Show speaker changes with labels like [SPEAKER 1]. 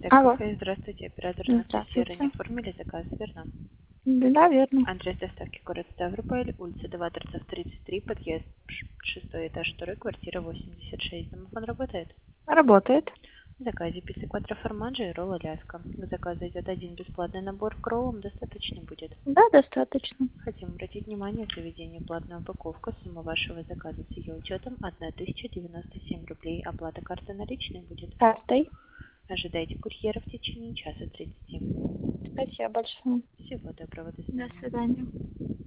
[SPEAKER 1] Алло.
[SPEAKER 2] Здравствуйте, оператор Анастасия.
[SPEAKER 1] Здравствуйте.
[SPEAKER 2] Ранее оформили заказ, верно?
[SPEAKER 1] Да, верно.
[SPEAKER 2] Адрес доставки город Ставрополь, улица 2, торцов 33, подъезд 6 этаж, 2, квартира 86. Домофон работает?
[SPEAKER 1] Работает.
[SPEAKER 2] В заказе пицца квадроформаджо и ролл Аляска. К заказу идет один бесплатный набор, к роллам достаточно будет.
[SPEAKER 1] Да, достаточно.
[SPEAKER 2] Хотим обратить внимание, в заведении платная упаковка, сумма вашего заказа с ее учетом 1097 рублей, оплата карты наличной будет.
[SPEAKER 1] Картой.
[SPEAKER 2] Ожидайте курьера в течение часа 30.
[SPEAKER 1] Спасибо большое.
[SPEAKER 2] Всего доброго, до
[SPEAKER 1] До
[SPEAKER 2] свидания.
[SPEAKER 1] свидания.